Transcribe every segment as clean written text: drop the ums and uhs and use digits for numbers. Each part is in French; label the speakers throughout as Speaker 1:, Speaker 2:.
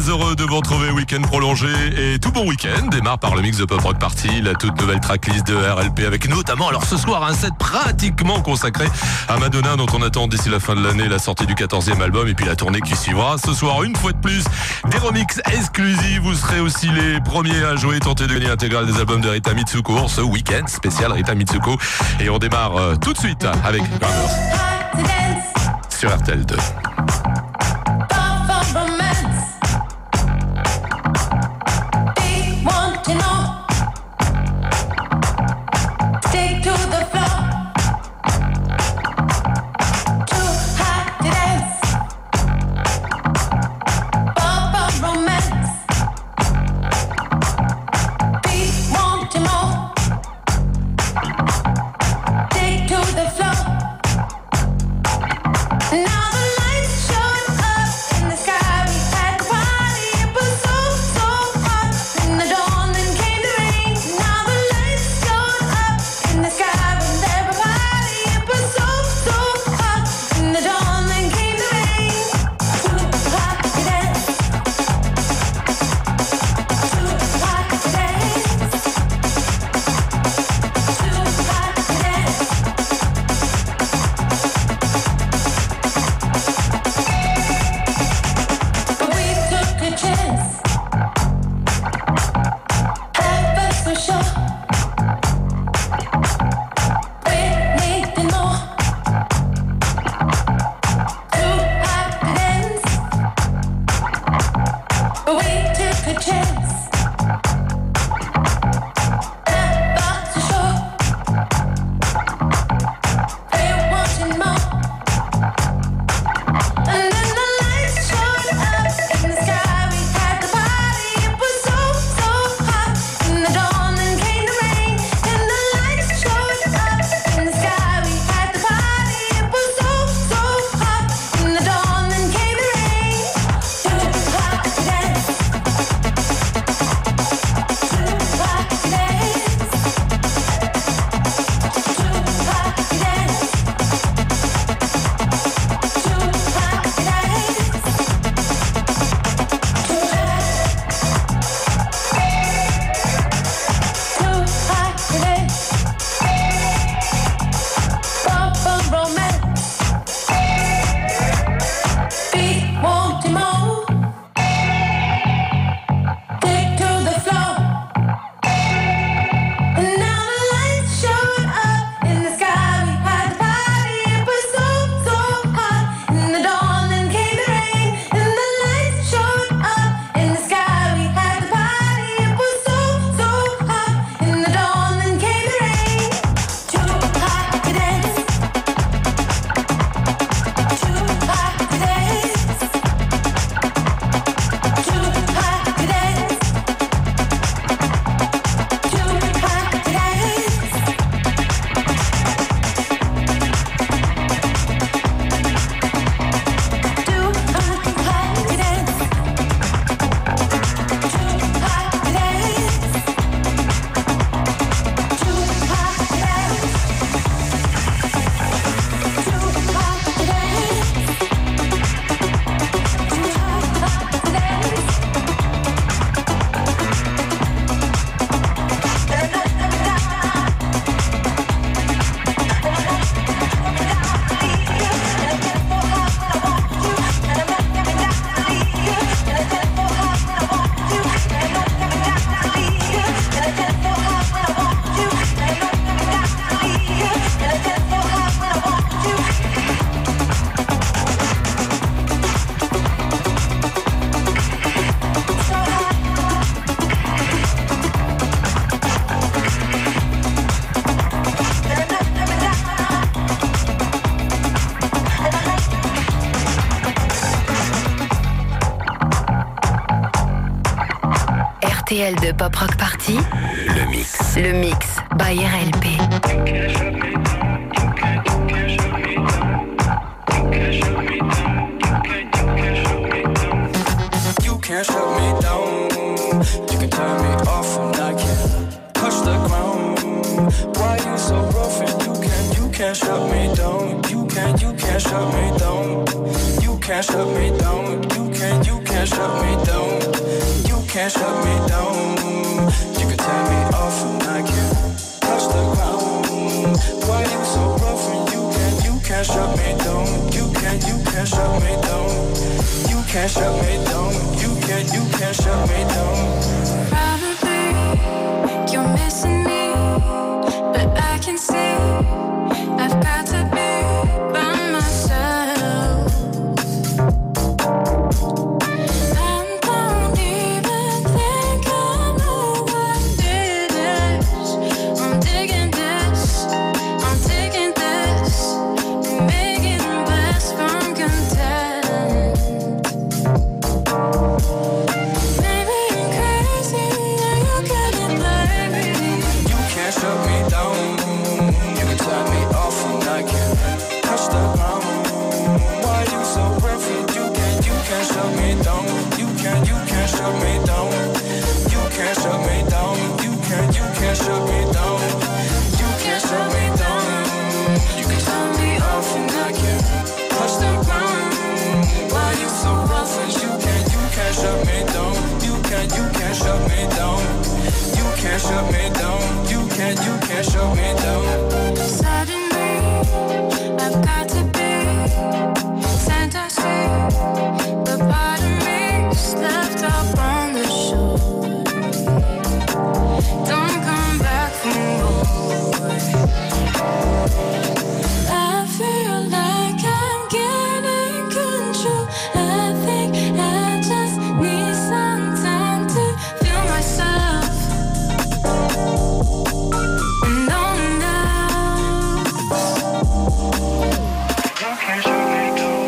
Speaker 1: heureux de vous retrouver. Week-end prolongé et tout bon week-end démarre par le mix de Pop Rock Party, la toute nouvelle tracklist de RLP avec notamment, alors ce soir, un set pratiquement consacré à Madonna dont on attend d'ici la fin de l'année la sortie du 14e album et puis la tournée qui suivra. Ce soir, une fois de plus, des remixes exclusifs. Vous serez aussi les premiers à jouer, tenter de gagner l'intégrale des albums de Rita Mitsuko ce week-end spécial Rita Mitsuko. Et on démarre tout de suite avec Grammars sur RTL 2.
Speaker 2: RTL de Pop Rock Party, le mix by RLP.
Speaker 3: You can't shut me down. You can turn me off and I can't touch the ground. Why you so rough and you can't shut me down. You can't shut me down. You can't shut me down. You can't shut me down. can't shut me down. You can turn me off and I can't touch the ground. Why you so rough and you can't shut me down. You can't shut me down. You can't shut me down. You can't shut me down.
Speaker 4: Probably you're missing me, but I can see I've got to be by myself. I don't even think I know what it is. I'm digging this, making the best from content. Maybe I'm crazy, you get it, baby.
Speaker 3: You can't shut me down. You can turn me off and I can't touch the ground. Why you so rough and you can't shut me down. You can't shut me down. You can't shut me down. You can't shut me down. You can't shut me down. You can turn me off and I can't touch the ground. Why you so rough and you can't shut me down. You can't shut me down. You can't shut me down. You can't shut me down.
Speaker 4: Suddenly, I've got to be center seat, but part of me's left up on the shore. Don't come back for more. I feel like I'm getting control. I think I just need some time to feel myself. And no one else.
Speaker 3: You can't shut me down.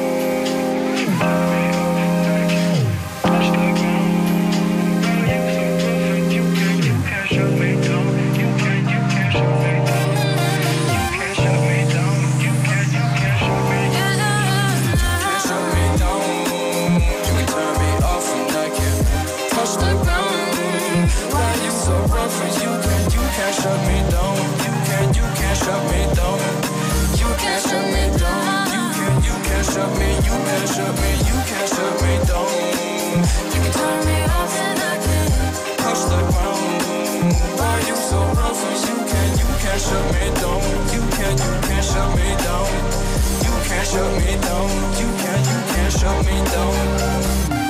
Speaker 3: Touch the ground. Why you so rough and you can't shut me down. You can't shut me down. You can't shut me down. You can't shut me down. You can't shut me down. You can turn me off and I can't touch the ground. Why you so rough and you can't shut me down. You can't shut me down. You can't shut me down. You can't shut me. You can't shut me. You can't shut me down. You can turn me off and I can't touch the ground. Why you so rough and you can't shut me down. You can't shut me down. You can't shut me down. You can't shut me down.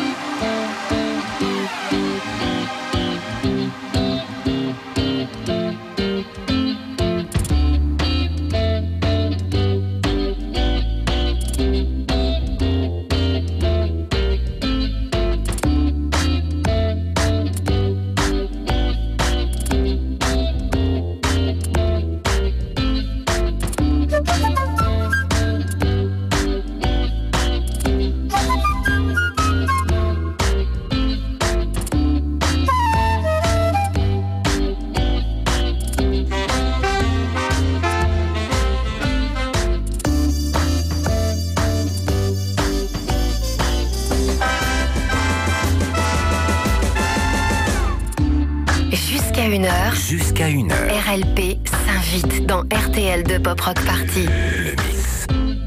Speaker 2: Jusqu'à 1h. RLP s'invite dans RTL de Pop Rock Party. Le mix.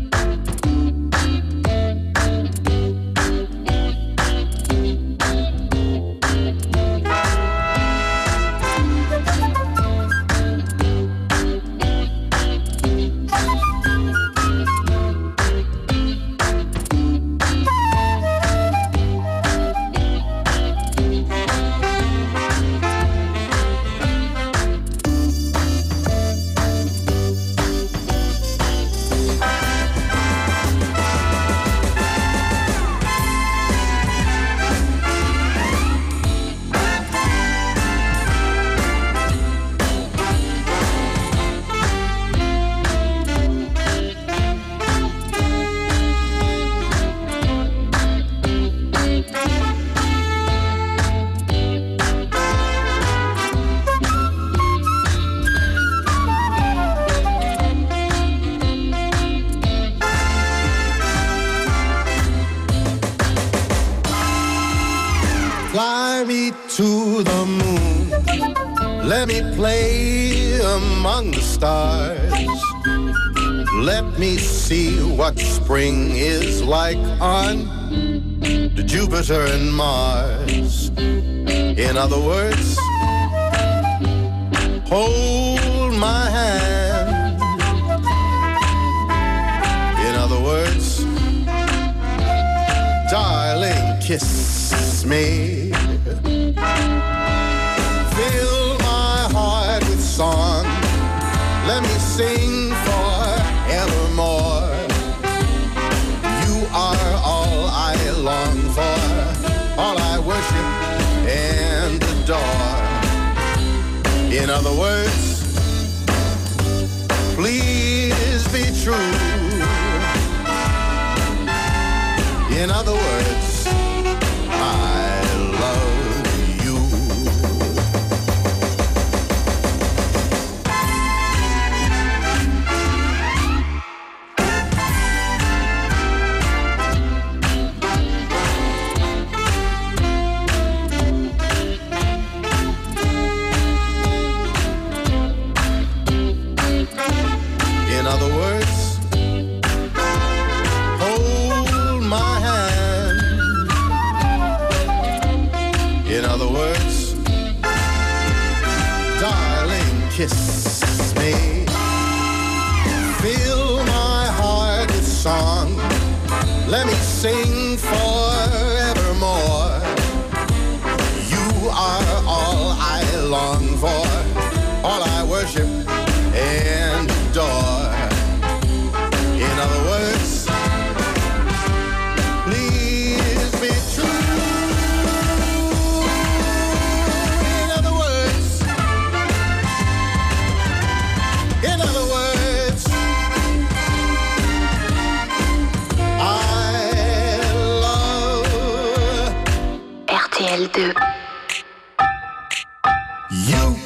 Speaker 5: Fly me to the moon. Let me play among the stars. Let me see what spring is like on to Jupiter and Mars. In other words, hold my hand. In other words, darling, kiss me. Fill my heart with song. Let me sing forevermore. You are all I long for, all I worship and adore. In other words, please be true. In other words, I love you. In other words, hold my hand. In other words, darling, kiss me. Fill my heart with song. Let me sing forevermore. You are all I long for, all I worship and adore. In other words, please be true. In other words, I love
Speaker 2: RTL2.
Speaker 5: you.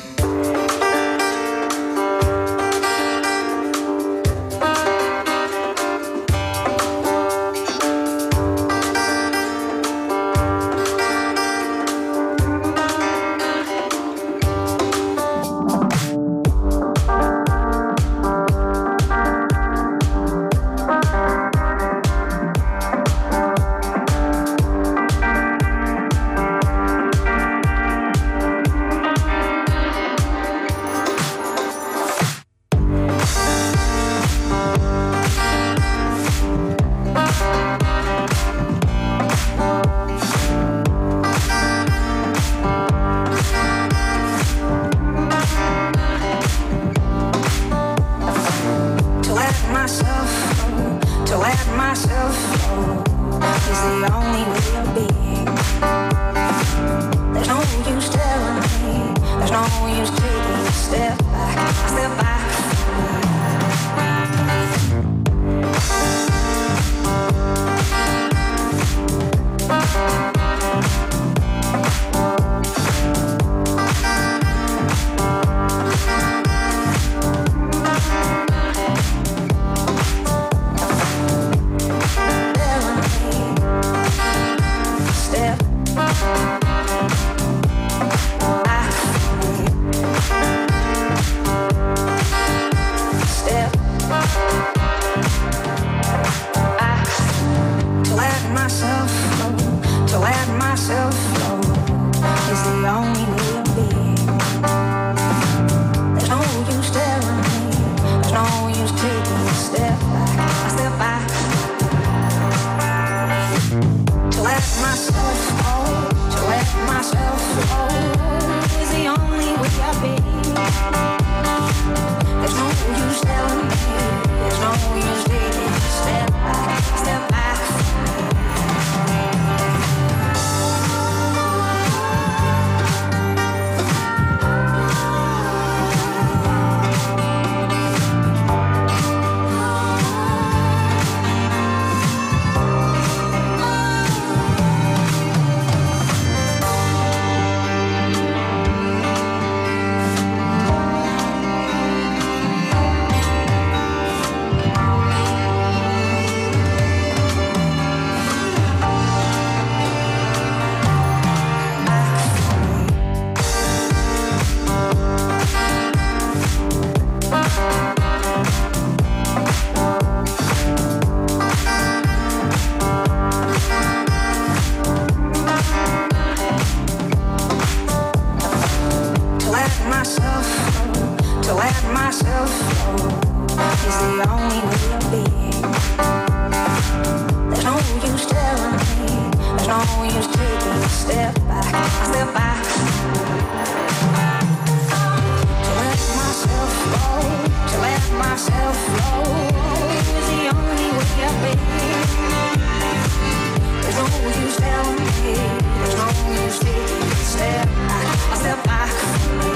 Speaker 4: take a step back, step back. To let myself go, to let myself flow is the only way I've been. There's no use telling me, there's no use taking a step back from me.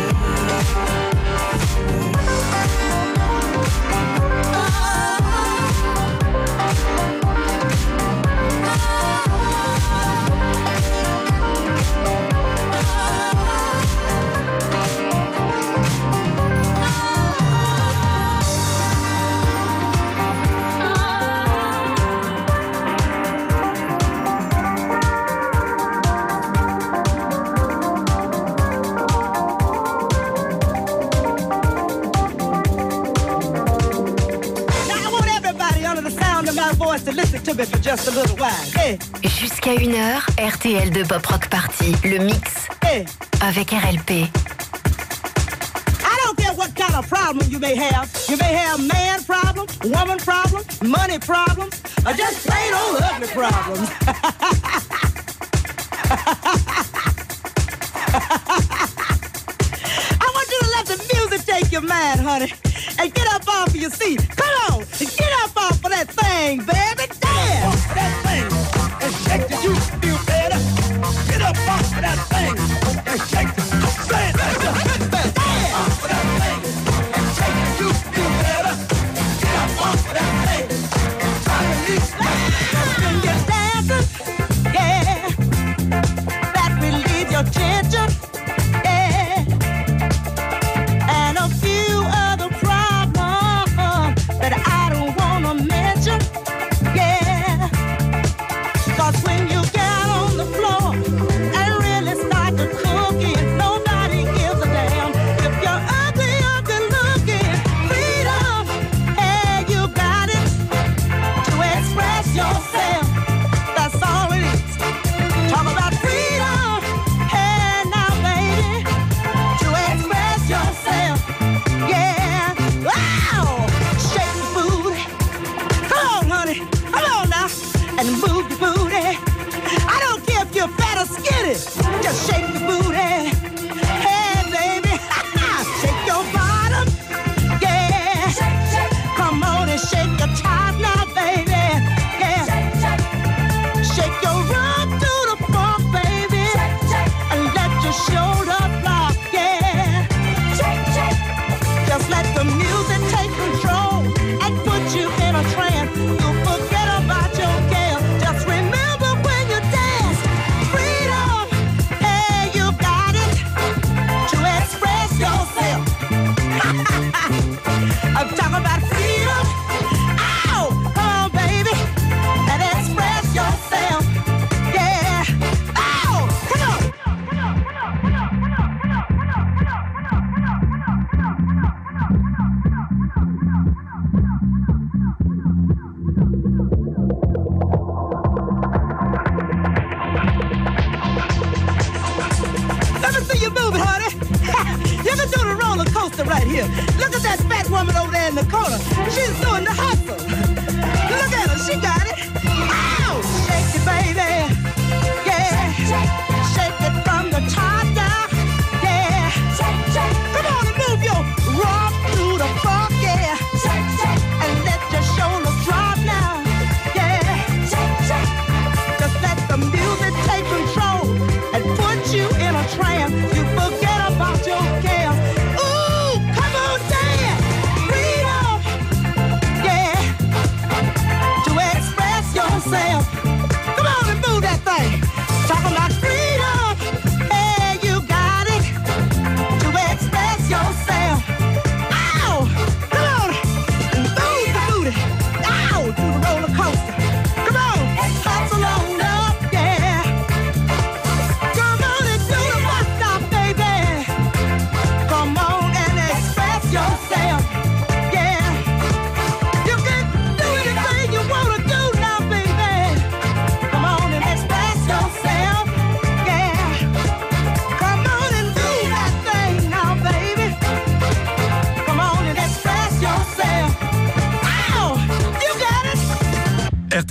Speaker 6: To listen to me for just a little while. Hey.
Speaker 2: Jusqu'à 1h, RTL de Pop Rock Party, le mix
Speaker 6: Hey.
Speaker 2: avec RLP.
Speaker 6: I don't care what kind of problem you may have. You may have man problems, woman problems, money problems, or just plain old ugly problems. I want you to let the music take your mind, honey, and get up off of your seat. Come on, get up off of that thing, baby. Dance off of that thing and shake till you feel better. Get up off of that thing and shake till you feel better. Dance off of that thing and shake till you feel better. Get up off of that thing and try to release that. When you're dancing, yeah, that relieves your tension. Just shake your booty, hey baby, shake your bottom, yeah. Come on and shake your top now, baby, yeah. Shake your rump to the funk, baby, and let your shoulder flop, yeah. Just let the music take control and put you in a trance. You'll forget about your care. Just remember when you dance, freedom. I'm talking about freedom. Ow! Come on, baby, and express yourself. Yeah. Ow! Come on. Let me see you move it, honey. You can do the roller coaster right here. Look at that fat woman over there in the corner. She's doing the hustle. Look at her, she got it. Ow! Shake it, baby. Yeah. Shake it from the top down. Yeah. Come on and move your rump through the funk, yeah. And let your shoulders drop now. Yeah. Just let the music take control and put you in a trance. You forget about your cares. Ooh, come on, dance. Freedom. Yeah. To express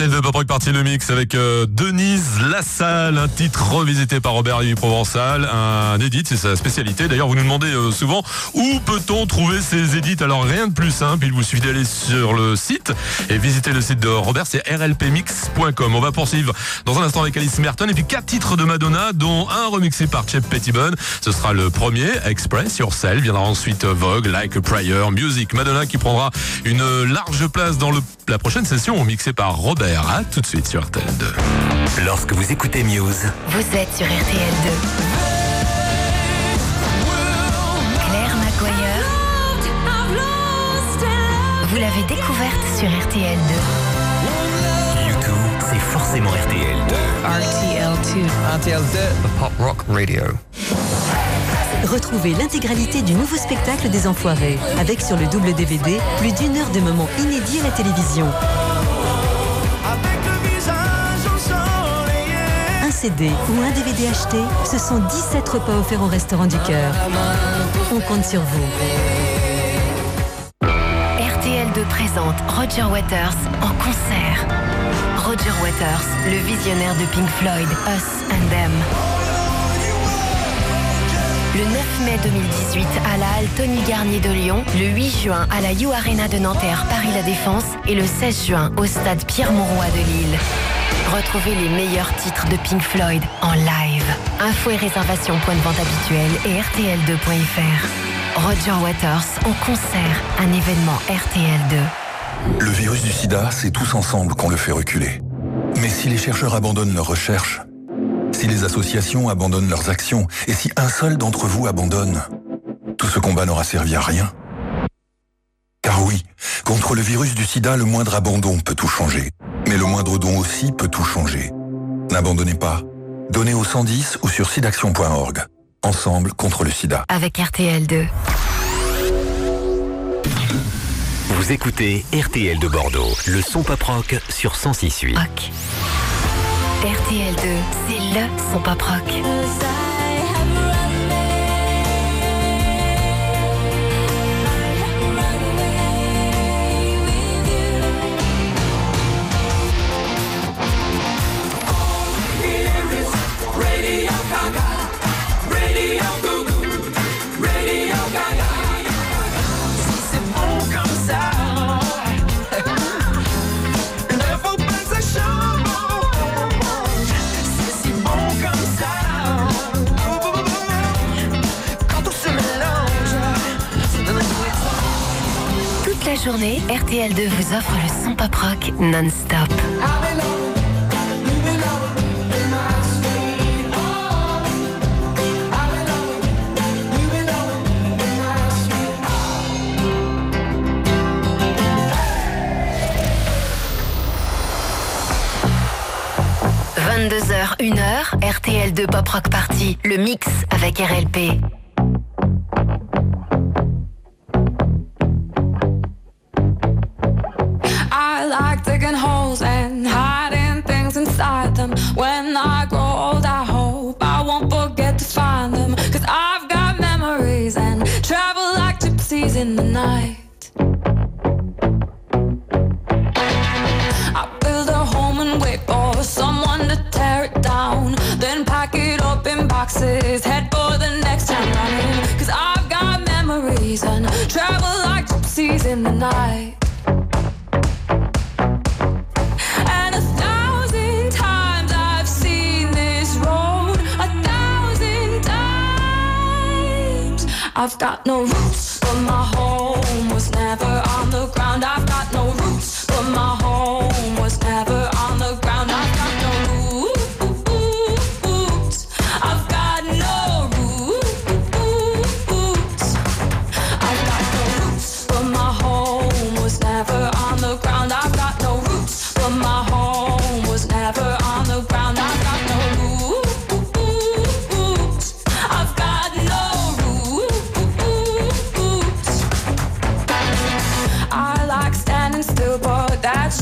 Speaker 1: RTL de Pop Rock Party, le mix avec Denise Lassalle, un titre revisité par Robert Lévy Provençal, un edit, c'est sa spécialité. D'ailleurs, vous nous demandez souvent où peut-on trouver ces edits. Alors rien de plus simple, il vous suffit d'aller sur le site et visiter le site de Robert, c'est rlpmix.com. On va poursuivre dans un instant avec Alice Merton et puis 4 titres de Madonna, dont un remixé par Chep Pettibone. Ce sera le premier, Express Yourself. Viendra ensuite Vogue, Like a Prayer, Music. Madonna qui prendra une large place dans la prochaine session, mixée par Robert. À tout de suite sur RTL2.
Speaker 7: Lorsque vous écoutez Muse,
Speaker 2: Vous êtes sur RTL2. Claire Maguire, vous l'avez découverte sur RTL2.
Speaker 7: U2, c'est forcément RTL2.
Speaker 8: RTL2, the Pop Rock Radio.
Speaker 9: Retrouvez l'intégralité du nouveau spectacle des Enfoirés, avec sur le double DVD plus d'1 heure de moments inédits à la télévision. Un CD ou un DVD acheté, ce sont 17 repas offerts au Restaurant du Cœur. On compte sur vous.
Speaker 2: RTL2 présente Roger Waters en concert. Roger Waters, le visionnaire de Pink Floyd, Us and Them. Le 9 mai 2018 à la Halle Tony Garnier de Lyon, le 8 juin à la You Arena de Nanterre Paris La Défense et le 16 juin au stade Pierre-Mauroy de Lille. Retrouvez les meilleurs titres de Pink Floyd en live. Infos et réservations point de vente habituel et rtl2.fr. Roger Waters en concert, un événement RTL2.
Speaker 10: Le virus du sida, c'est tous ensemble qu'on le fait reculer. Mais si les chercheurs abandonnent leurs recherches, si les associations abandonnent leurs actions, et si un seul d'entre vous abandonne, tout ce combat n'aura servi à rien. Car oui, contre le virus du sida, le moindre abandon peut tout changer. Mais le moindre don aussi peut tout changer. N'abandonnez pas. Donnez au 110 ou sur sidaction.org. Ensemble contre le sida.
Speaker 2: Avec RTL2.
Speaker 7: Vous écoutez RTL de Bordeaux, le son pop rock sur 106.8.
Speaker 2: Rock. RTL2, c'est le son pop rock. La journée, RTL2 vous offre le son pop rock non-stop. « 22h, 1h, RTL2 Pop Rock Party, le mix avec RLP.
Speaker 4: I like digging holes and hiding things inside them. When I grow old, I hope I won't forget to find them. 'Cause I've got memories and travel like gypsies in the night. I build a home and wait for someone to tear it down. Then pack it up in boxes, head for the next town running. 'Cause I've got memories and travel like gypsies in the night. I've got no roots, but my home was never on the ground. I've got no roots, but my home was never on the ground. I've got no roots. I've got no roots. I've got no roots, but my home was never on the ground. I've got no roots, but my home was never on the ground. I've got no roots. I've got no roots. I like standing still, but that's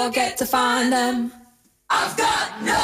Speaker 4: forget to find them. I've got no.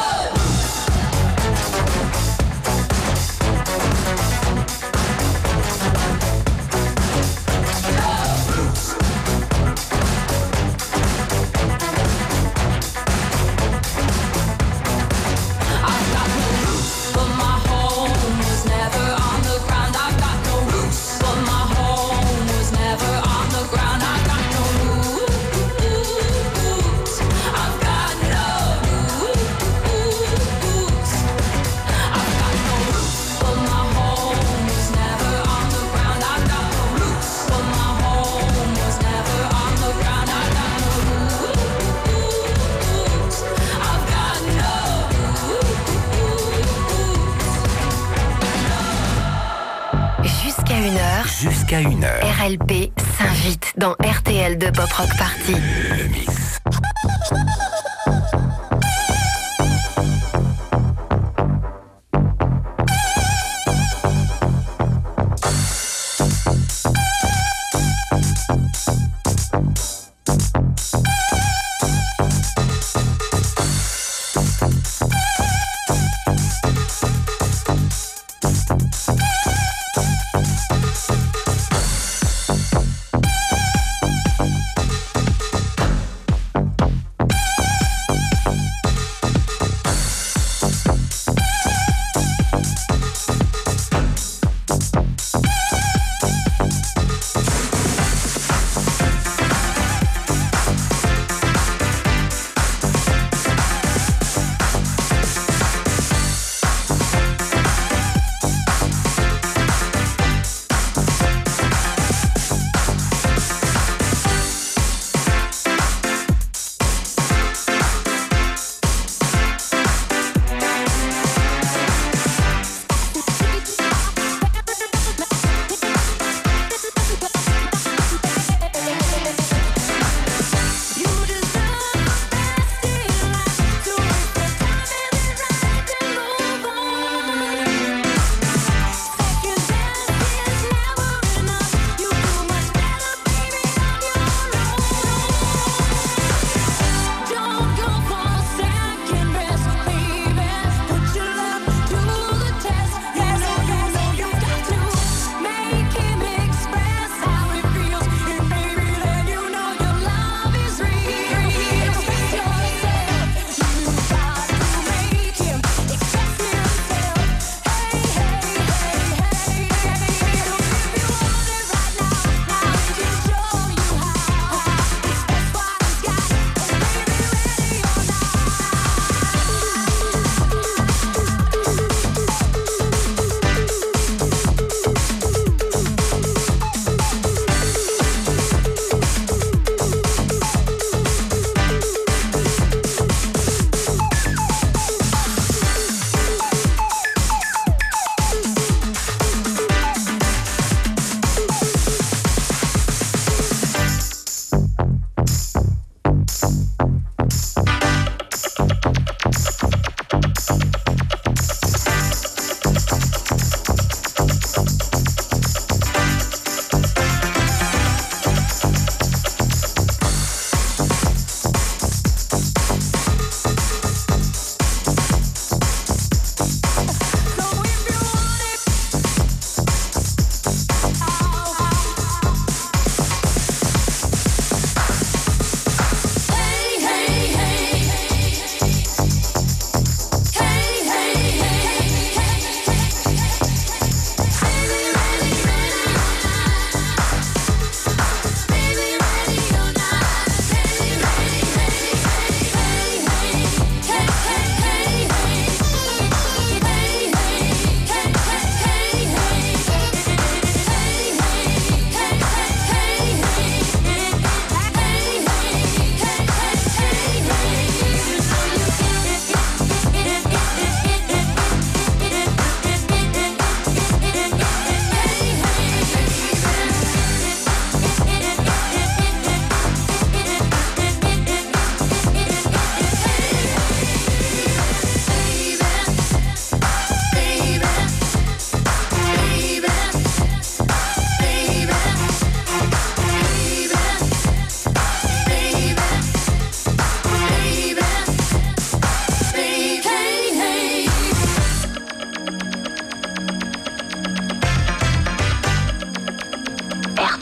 Speaker 7: Jusqu'à 1h.
Speaker 2: RLP s'invite dans RTL de Pop Rock Party.
Speaker 7: Le mix.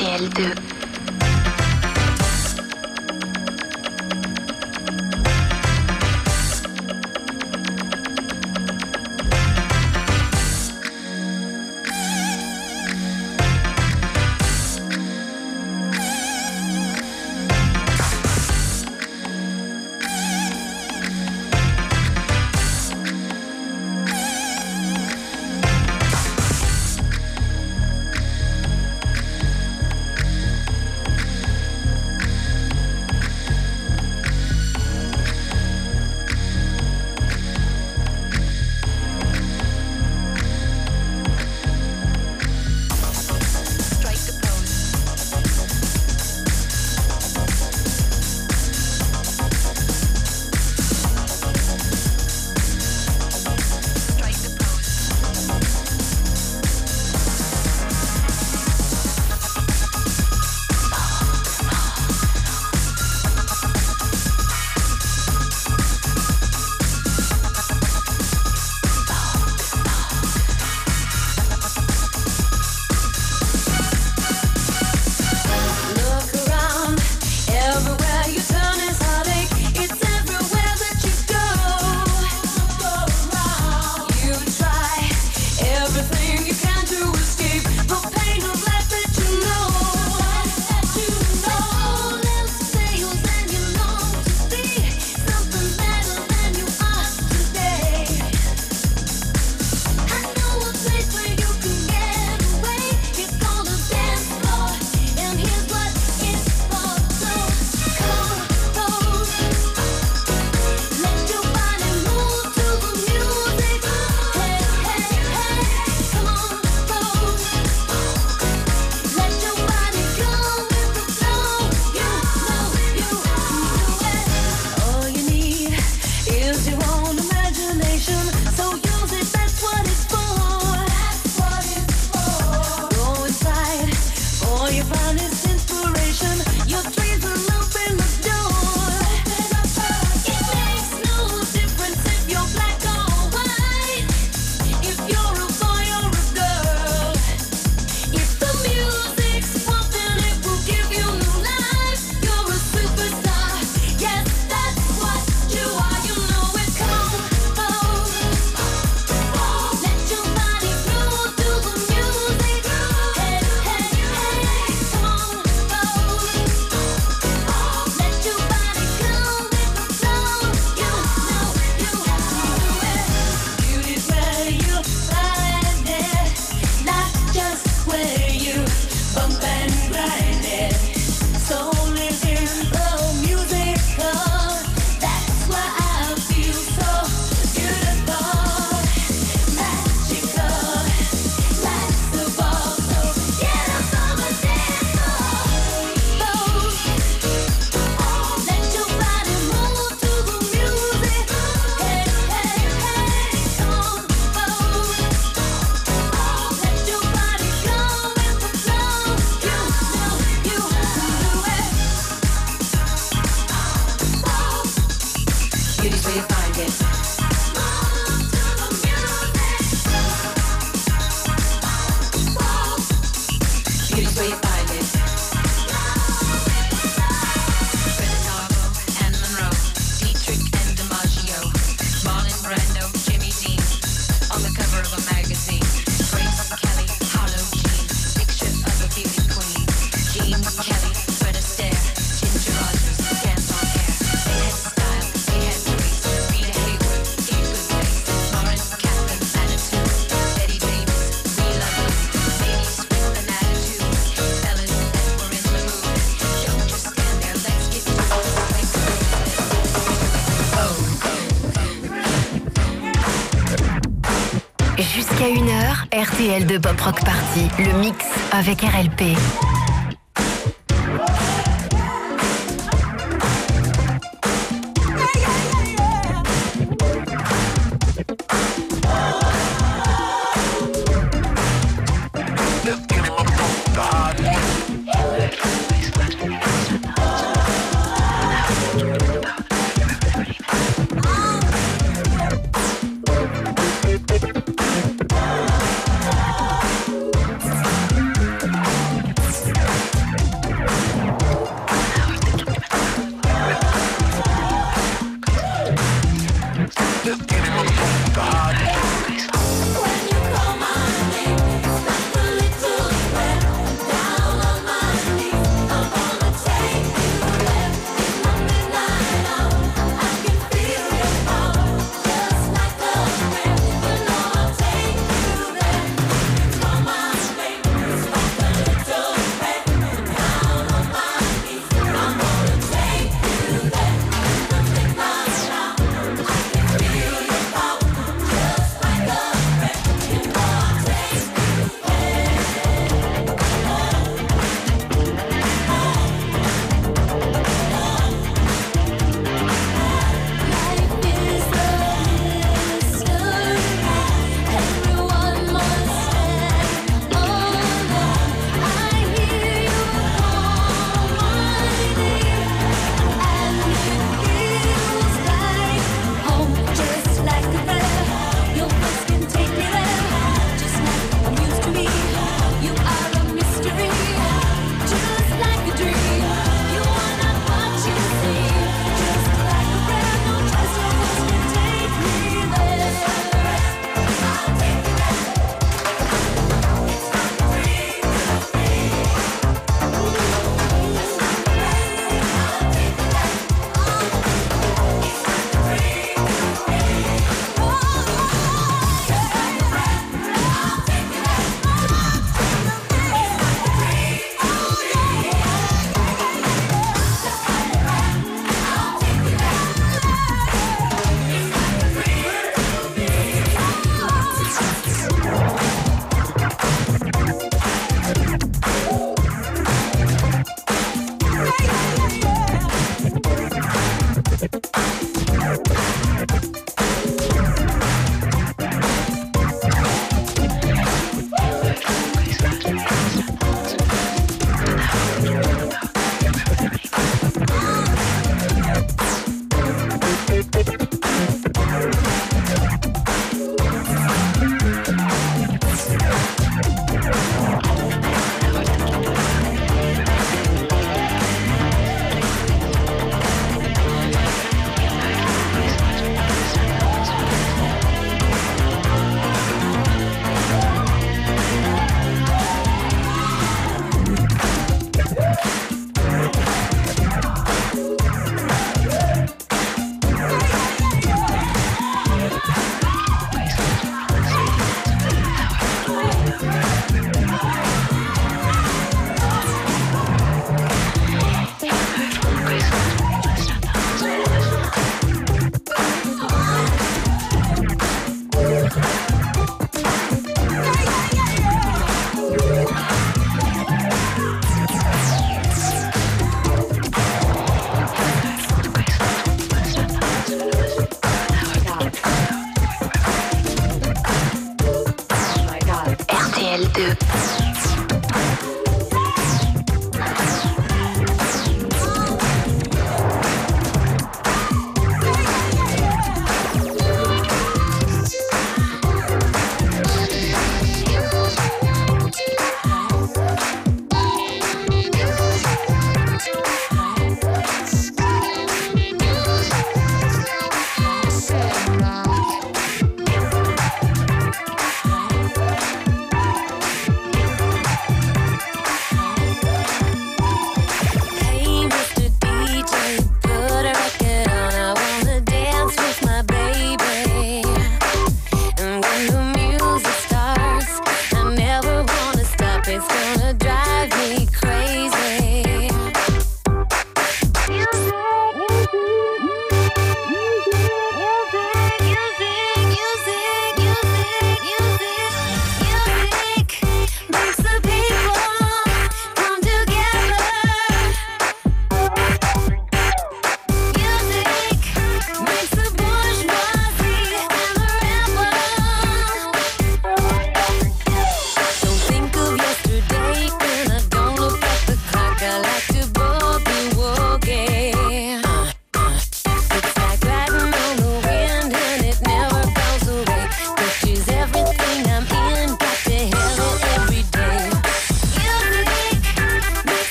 Speaker 2: RTL2. Jusqu'à 1h, RTL2 Pop Rock Party, le mix avec RLP.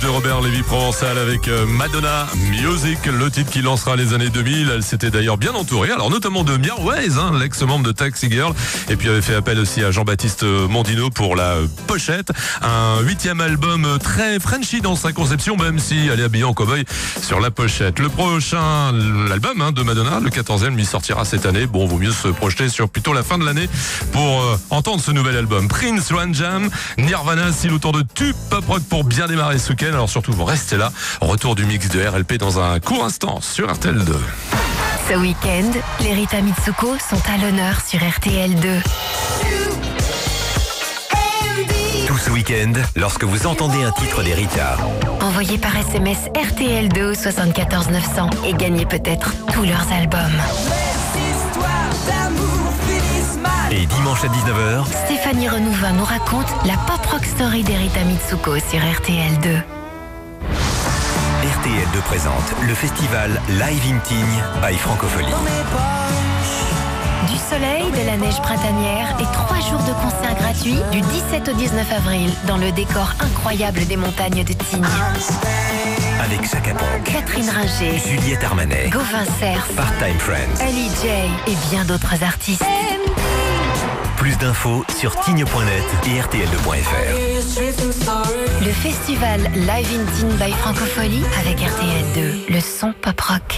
Speaker 1: de Robert Lévy-Provençal avec Madonna Music, le titre qui lancera les années 2000. Elle s'était d'ailleurs bien entourée, alors notamment de Mirwais, l'ex-membre de Taxi Girl, et puis avait fait appel aussi à Jean-Baptiste Mondino pour la pochette. Un 8e album très Frenchy dans sa conception, même si elle est habillée en cow-boy sur la pochette. Le prochain album de Madonna, le 14e, lui sortira cette année. Bon, vaut mieux se projeter sur plutôt la fin de l'année pour entendre ce nouvel album. Prince, One Jam, Nirvana, si autour de tube pop rock pour bien démarrer ce week-end. Alors surtout, vous restez là. Retour du mix de RLP dans un court instant sur RTL2.
Speaker 2: Ce week-end, les Rita Mitsuko sont à l'honneur sur RTL2.
Speaker 7: Tout ce week-end, lorsque vous entendez un titre des Rita,
Speaker 2: Envoyez par SMS RTL2 au 74 900 et gagnez peut-être tous leurs albums.
Speaker 7: et dimanche à 19h,
Speaker 2: Stéphanie Renouvin nous raconte la pop rock story des Rita Mitsuko sur RTL2.
Speaker 7: RTL2 présente le festival Live in Tignes by Francophonie.
Speaker 2: Du soleil, de la neige printanière et 3 jours de concerts gratuits du 17 au 19 avril dans le décor incroyable des montagnes de Tignes.
Speaker 7: Avec Chaka Ponk,
Speaker 2: Catherine Ringer,
Speaker 7: Juliette Armanet,
Speaker 2: Gauvin Cerf,
Speaker 7: Part-Time Friends,
Speaker 2: Ellie J et bien d'autres artistes.
Speaker 7: Plus d'infos sur tignes.net et rtl2.fr.
Speaker 2: Le festival Live in Tignes by Francophonie avec RTL2, le son pop rock.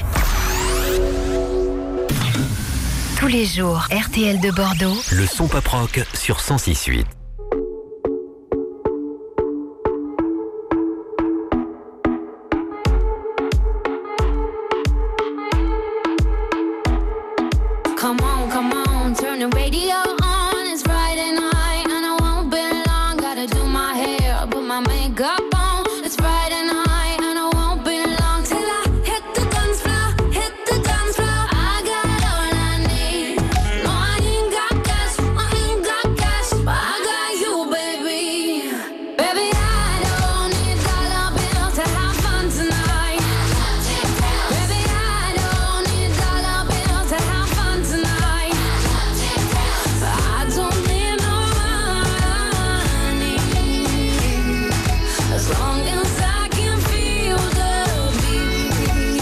Speaker 2: Tous les jours, RTL de Bordeaux,
Speaker 7: Le son pop rock sur 106.8.
Speaker 4: Come on, turn the radio on. It's Friday night and I won't be long. Gotta do my hair, put my makeup on. It's Friday night and I won't be long till I hit the dance floor, hit the dance floor. I got all I need. No, I ain't got cash, but I got you, baby. Baby, I don't need dollar bills to have fun tonight. Baby, I don't need dollar bills to have fun tonight. I don't need no money as long as I can feel the beat.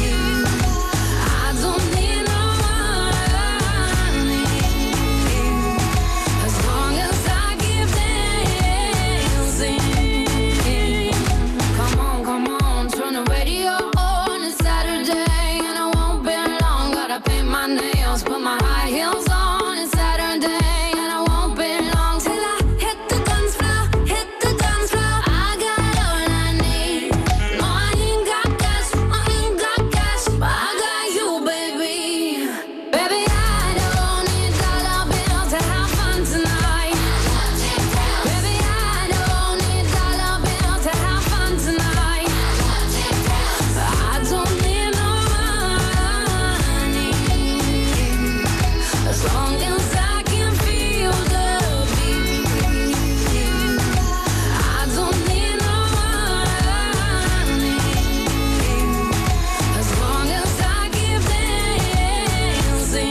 Speaker 4: I don't need no money as long as I keep dancing. Come on, turn the radio on. It's Saturday and I won't be long. Gotta paint my nails, put my high heels on. It's Saturday and I won't be long till I hit the dance floor, hit the dance floor. I got all I need. No, I ain't got cash, but I got you, baby. Baby, I don't need dollar bills to have fun tonight. Baby, I don't need dollar bills to have fun tonight. I don't need no money as long as I can feel the beat. I don't need no money as long as I keep dancing.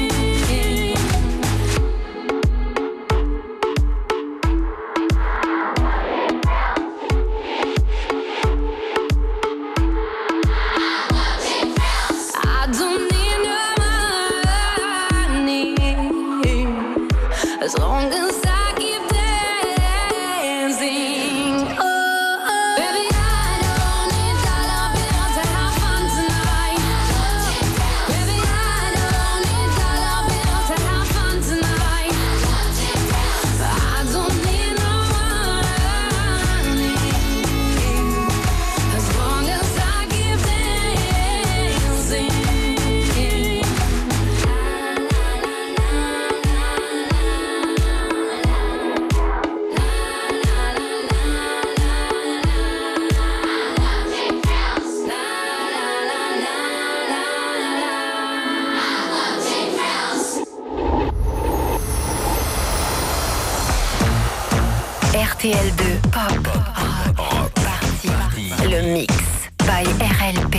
Speaker 4: I don't need no money as long as I keep dancing. Oh, baby, I don't need dollar bills to have fun tonight. Baby, I don't need dollar bills to have fun tonight. I don't need no money as long as I keep dancing.
Speaker 2: RTL2 Pop Rock Party, le mix by RLP.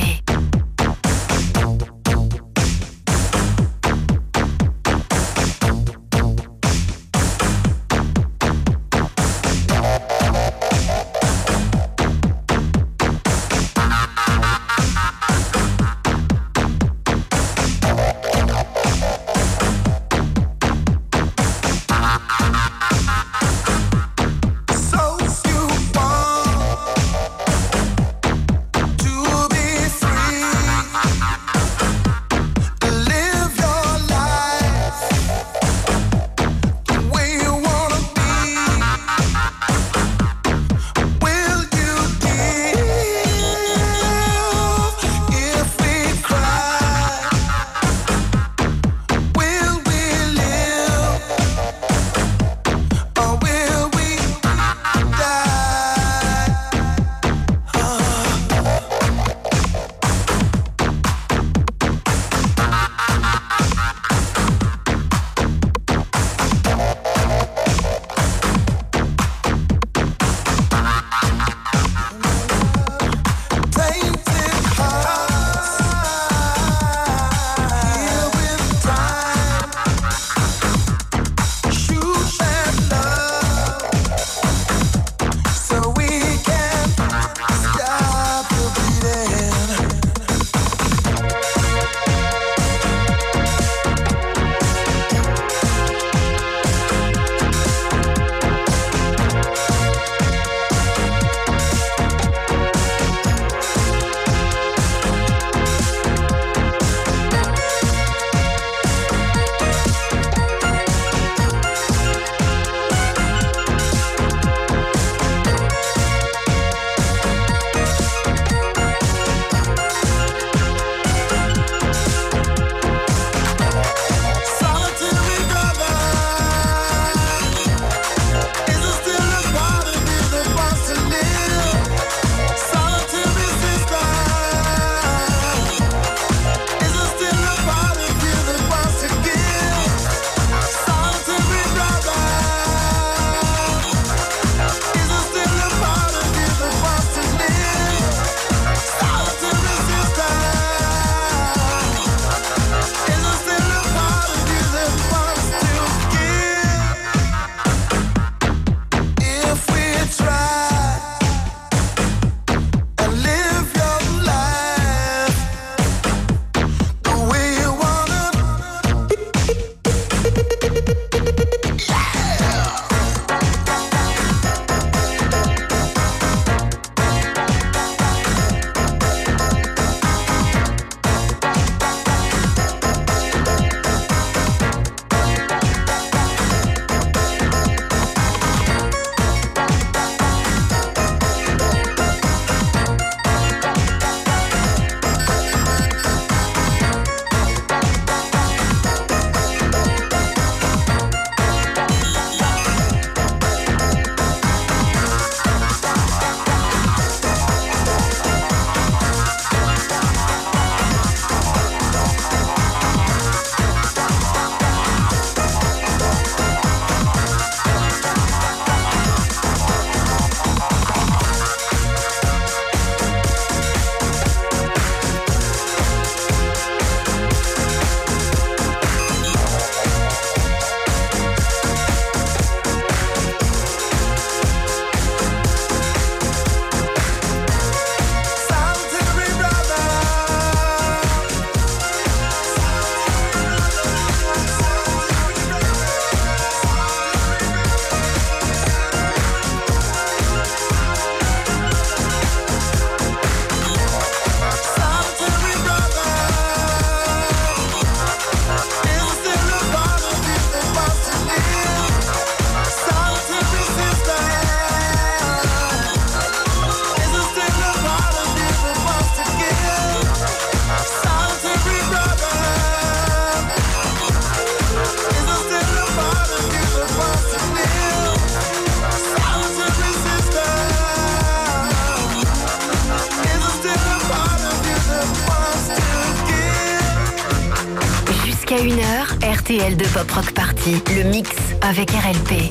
Speaker 2: Jusqu'à 1h, RTL de Pop Rock Party, le mix avec RLP.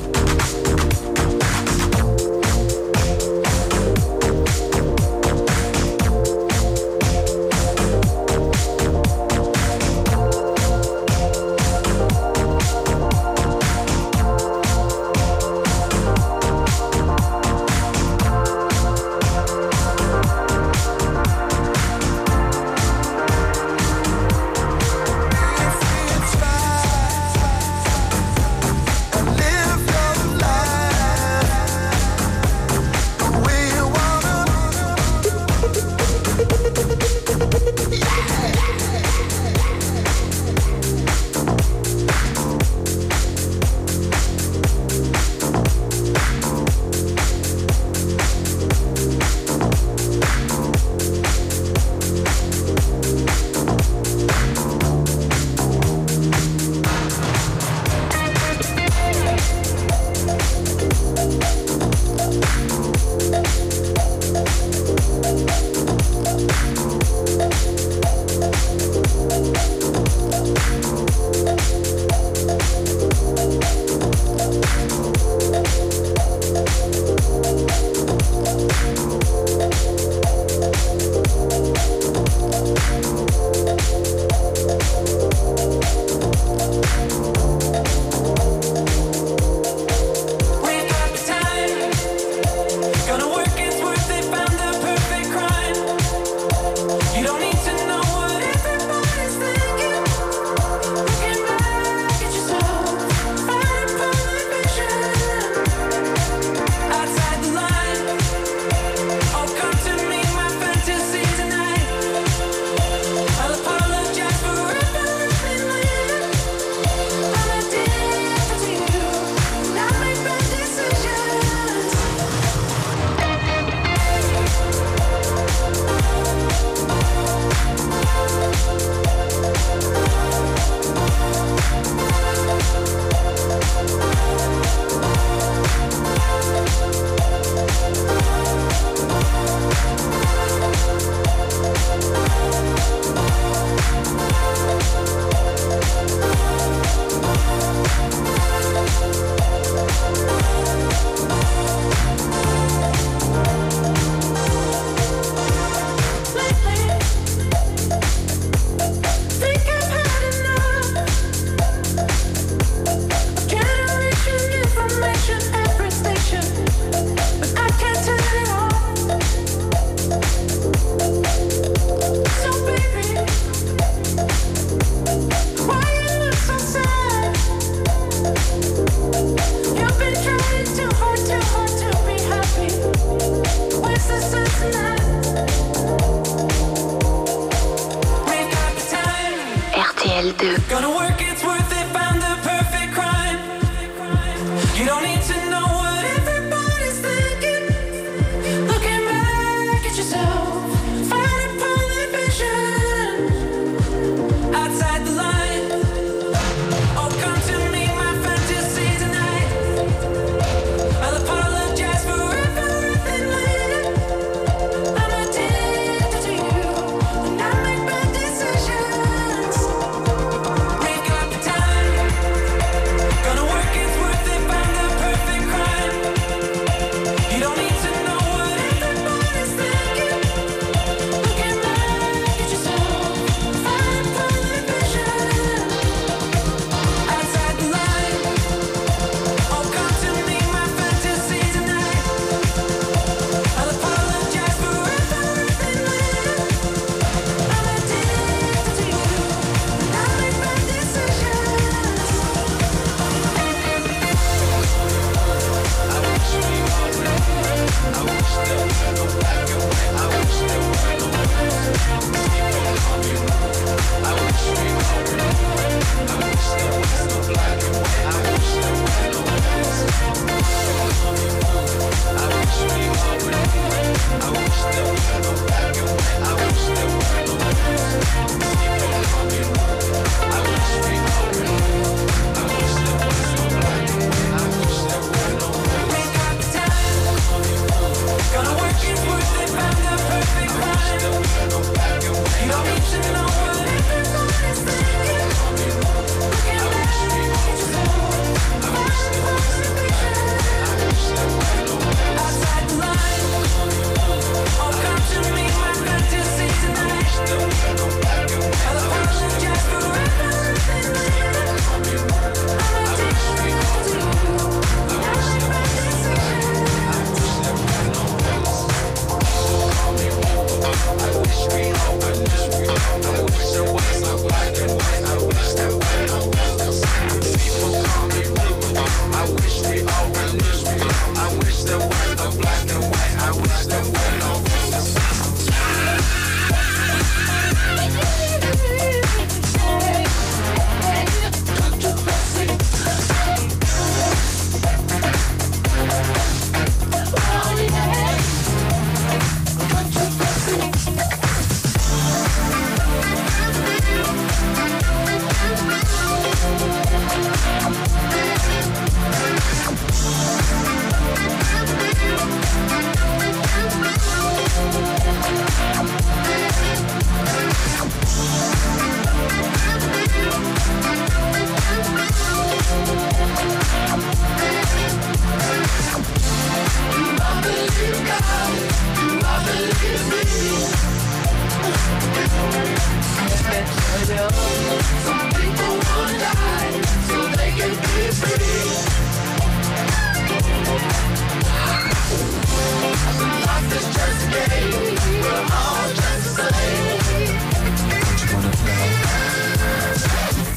Speaker 11: love.